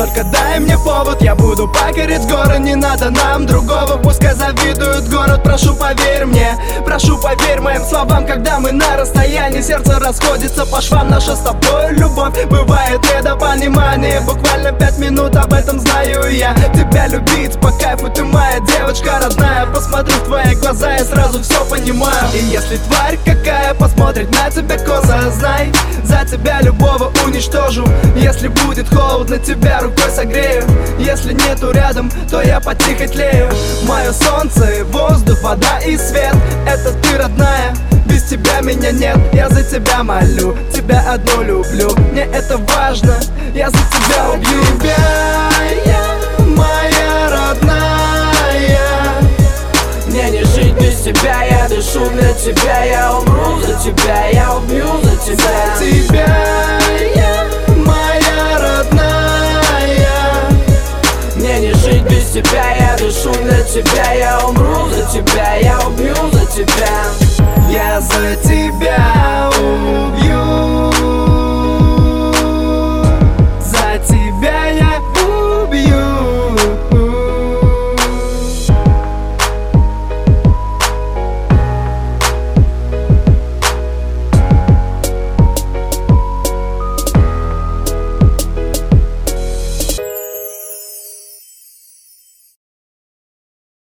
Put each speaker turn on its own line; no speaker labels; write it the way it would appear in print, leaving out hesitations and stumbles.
только дай мне повод. Я буду покорить горы, не надо нам другого. Пускай завидует город, прошу поверь мне. Прошу поверь моим словам, когда мы на расстоянии. Сердце расходится по швам, наша с тобой любовь бывает недопонимание. Буквально 5 минут, об этом знаю я. Тебя любить по кайфу, ты моя девочка родная. Посмотрю в твои глаза, я сразу все понимаю. И если тварь какая посмотрит на тебя косо, знай, за тебя любого уничтожу. Если будет холодно, тебя рукой согрею. Если нету рядом, то я потихо тлею. Мое солнце и воздух, вода и свет, это ты, родная. Без тебя меня нет, я за тебя молю. Тебя одну люблю, мне это важно. Я за тебя убью. Тебя я, моя родная.
Мне не жить без тебя, я дышу для тебя. Я умру за тебя, я убью за тебя.
За тебя я, моя родная.
Мне не жить без тебя, я дышу для тебя. Я умру за тебя, я убью за тебя.